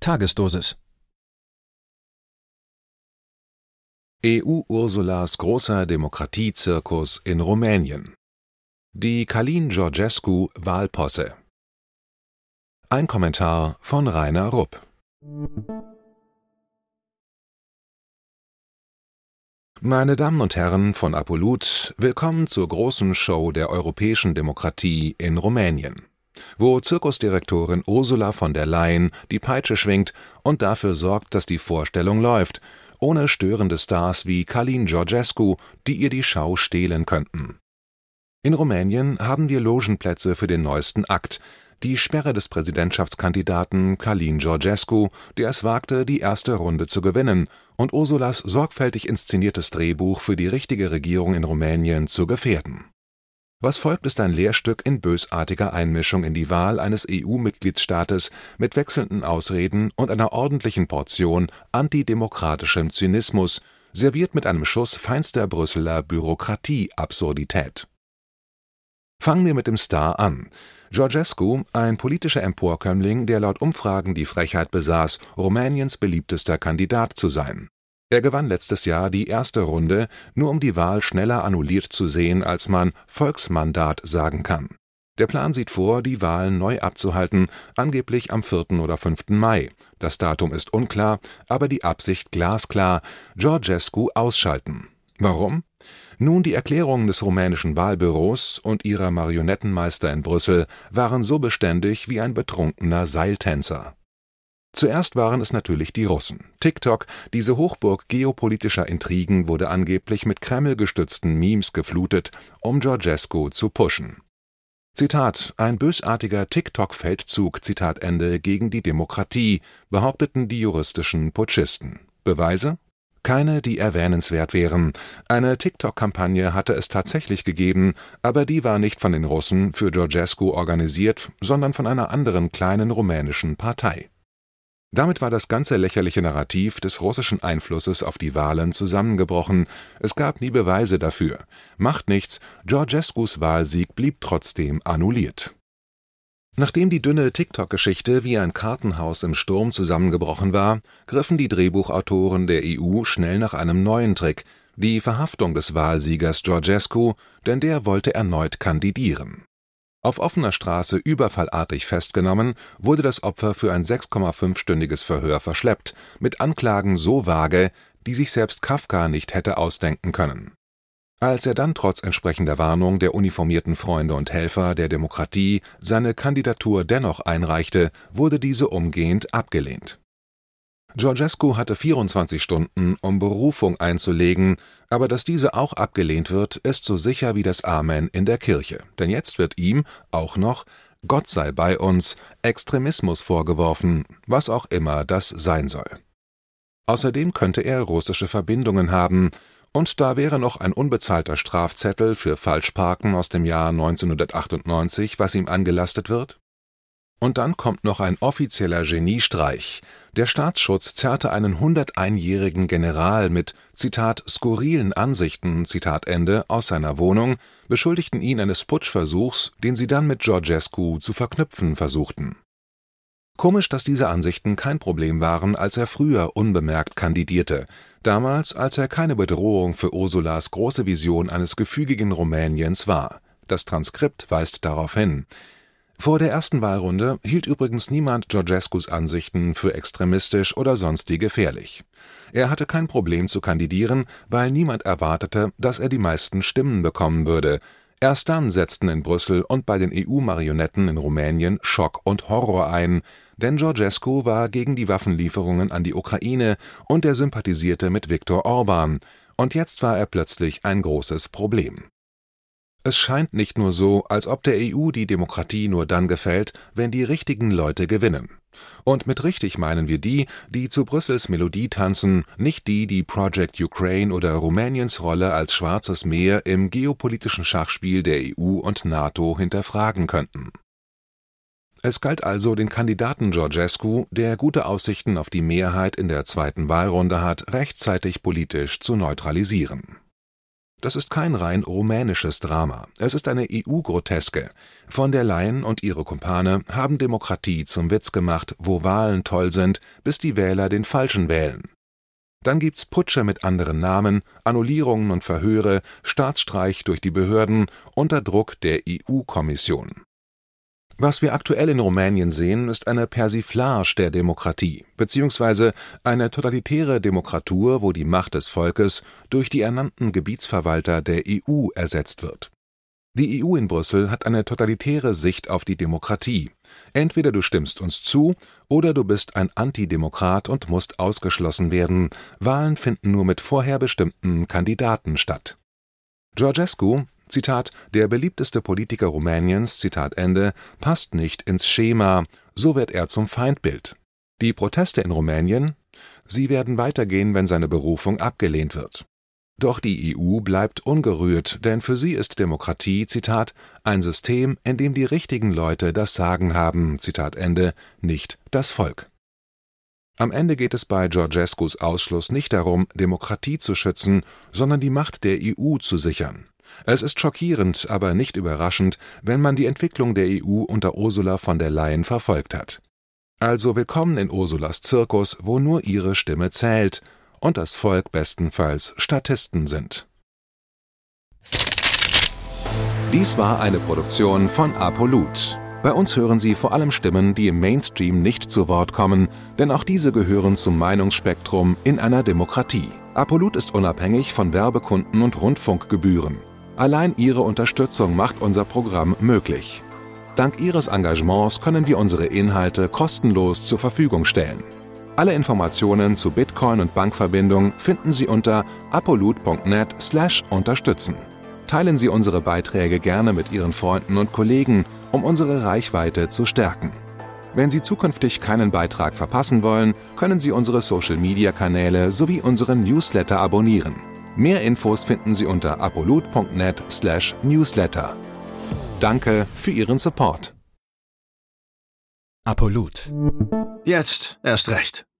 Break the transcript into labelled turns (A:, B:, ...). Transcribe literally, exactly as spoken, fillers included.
A: Tagesdosis.
B: E U-Ursulas großer Demokratiezirkus in Rumänien. Die Călin-Georgescu-Wahlposse. Ein Kommentar von Rainer Rupp. Meine Damen und Herren von Apolut, willkommen zur großen Show der europäischen Demokratie in Rumänien, wo Zirkusdirektorin Ursula von der Leyen die Peitsche schwingt und dafür sorgt, dass die Vorstellung läuft, ohne störende Stars wie Călin Georgescu, die ihr die Schau stehlen könnten. In Rumänien haben wir Logenplätze für den neuesten Akt, die Sperre des Präsidentschaftskandidaten Călin Georgescu, der es wagte, die erste Runde zu gewinnen, und Ursulas sorgfältig inszeniertes Drehbuch für die richtige Regierung in Rumänien zu gefährden. Was folgt, ist ein Lehrstück in bösartiger Einmischung in die Wahl eines E U-Mitgliedstaates mit wechselnden Ausreden und einer ordentlichen Portion antidemokratischem Zynismus, serviert mit einem Schuss feinster Brüsseler Bürokratie-Absurdität. Fangen wir mit dem Star an. Georgescu, ein politischer Emporkömmling, der laut Umfragen die Frechheit besaß, Rumäniens beliebtester Kandidat zu sein. Er gewann letztes Jahr die erste Runde, nur um die Wahl schneller annulliert zu sehen, als man Volksmandat sagen kann. Der Plan sieht vor, die Wahlen neu abzuhalten, angeblich am vierten oder fünften Mai. Das Datum ist unklar, aber die Absicht glasklar: Georgescu ausschalten. Warum? Nun, die Erklärungen des rumänischen Wahlbüros und ihrer Marionettenmeister in Brüssel waren so beständig wie ein betrunkener Seiltänzer. Zuerst waren es natürlich die Russen. TikTok, diese Hochburg geopolitischer Intrigen, wurde angeblich mit Kreml-gestützten Memes geflutet, um Georgescu zu pushen. Zitat: Ein bösartiger TikTok-Feldzug, Zitat Ende, gegen die Demokratie, behaupteten die juristischen Putschisten. Beweise? Keine, die erwähnenswert wären. Eine TikTok-Kampagne hatte es tatsächlich gegeben, aber die war nicht von den Russen für Georgescu organisiert, sondern von einer anderen kleinen rumänischen Partei. Damit war das ganze lächerliche Narrativ des russischen Einflusses auf die Wahlen zusammengebrochen. Es gab nie Beweise dafür. Macht nichts, Georgescus Wahlsieg blieb trotzdem annulliert. Nachdem die dünne TikTok-Geschichte wie ein Kartenhaus im Sturm zusammengebrochen war, griffen die Drehbuchautoren der E U schnell nach einem neuen Trick: die Verhaftung des Wahlsiegers Georgescu, denn der wollte erneut kandidieren. Auf offener Straße überfallartig festgenommen, wurde das Opfer für ein sechs Komma fünf-stündiges Verhör verschleppt, mit Anklagen so vage, die sich selbst Kafka nicht hätte ausdenken können. Als er dann trotz entsprechender Warnung der uniformierten Freunde und Helfer der Demokratie seine Kandidatur dennoch einreichte, wurde diese umgehend abgelehnt. Georgescu hatte vierundzwanzig Stunden, um Berufung einzulegen, aber dass diese auch abgelehnt wird, ist so sicher wie das Amen in der Kirche. Denn jetzt wird ihm auch noch, Gott sei bei uns, Extremismus vorgeworfen, was auch immer das sein soll. Außerdem könnte er russische Verbindungen haben, und da wäre noch ein unbezahlter Strafzettel für Falschparken aus dem Jahr neunzehnhundertachtundneunzig, was ihm angelastet wird. Und dann kommt noch ein offizieller Geniestreich. Der Staatsschutz zerrte einen hunderteinjährigen General mit, Zitat, skurrilen Ansichten, Zitat Ende, aus seiner Wohnung, beschuldigten ihn eines Putschversuchs, den sie dann mit Georgescu zu verknüpfen versuchten. Komisch, dass diese Ansichten kein Problem waren, als er früher unbemerkt kandidierte, damals, als er keine Bedrohung für Ursulas große Vision eines gefügigen Rumäniens war. Das Transkript weist darauf hin. Vor der ersten Wahlrunde hielt übrigens niemand Georgescus Ansichten für extremistisch oder sonstig gefährlich. Er hatte kein Problem zu kandidieren, weil niemand erwartete, dass er die meisten Stimmen bekommen würde. Erst dann setzten in Brüssel und bei den E U-Marionetten in Rumänien Schock und Horror ein, denn Georgescu war gegen die Waffenlieferungen an die Ukraine und er sympathisierte mit Viktor Orbán, und jetzt war er plötzlich ein großes Problem. Es scheint nicht nur so, als ob der E U die Demokratie nur dann gefällt, wenn die richtigen Leute gewinnen. Und mit richtig meinen wir die, die zu Brüssels Melodie tanzen, nicht die, die Project Ukraine oder Rumäniens Rolle als Schwarzes Meer im geopolitischen Schachspiel der E U und NATO hinterfragen könnten. Es galt also, den Kandidaten Georgescu, der gute Aussichten auf die Mehrheit in der zweiten Wahlrunde hat, rechtzeitig politisch zu neutralisieren. Das ist kein rein rumänisches Drama. Es ist eine E U-Groteske. Von der Leyen und ihre Kumpane haben Demokratie zum Witz gemacht, wo Wahlen toll sind, bis die Wähler den Falschen wählen. Dann gibt's Putsche mit anderen Namen, Annullierungen und Verhöre, Staatsstreich durch die Behörden unter Druck der E U-Kommission. Was wir aktuell in Rumänien sehen, ist eine Persiflage der Demokratie, beziehungsweise eine totalitäre Demokratur, wo die Macht des Volkes durch die ernannten Gebietsverwalter der E U ersetzt wird. Die E U in Brüssel hat eine totalitäre Sicht auf die Demokratie. Entweder du stimmst uns zu, oder du bist ein Antidemokrat und musst ausgeschlossen werden. Wahlen finden nur mit vorher bestimmten Kandidaten statt. Georgescu, Zitat, der beliebteste Politiker Rumäniens, Zitat Ende, passt nicht ins Schema, so wird er zum Feindbild. Die Proteste in Rumänien? Sie werden weitergehen, wenn seine Berufung abgelehnt wird. Doch die E U bleibt ungerührt, denn für sie ist Demokratie, Zitat, ein System, in dem die richtigen Leute das Sagen haben, Zitat Ende, nicht das Volk. Am Ende geht es bei Georgescus Ausschluss nicht darum, Demokratie zu schützen, sondern die Macht der E U zu sichern. Es ist schockierend, aber nicht überraschend, wenn man die Entwicklung der E U unter Ursula von der Leyen verfolgt hat. Also willkommen in Ursulas Zirkus, wo nur ihre Stimme zählt und das Volk bestenfalls Statisten sind. Dies war eine Produktion von Apollut. Bei uns hören Sie vor allem Stimmen, die im Mainstream nicht zu Wort kommen, denn auch diese gehören zum Meinungsspektrum in einer Demokratie. Apollut ist unabhängig von Werbekunden und Rundfunkgebühren. Allein Ihre Unterstützung macht unser Programm möglich. Dank Ihres Engagements können wir unsere Inhalte kostenlos zur Verfügung stellen. Alle Informationen zu Bitcoin und Bankverbindung finden Sie unter apollut punkt net slash unterstützen. Teilen Sie unsere Beiträge gerne mit Ihren Freunden und Kollegen, um unsere Reichweite zu stärken. Wenn Sie zukünftig keinen Beitrag verpassen wollen, können Sie unsere Social-Media-Kanäle sowie unseren Newsletter abonnieren. Mehr Infos finden Sie unter apollut punkt net slash newsletter. Danke für Ihren Support.
A: Apollut. Jetzt erst recht.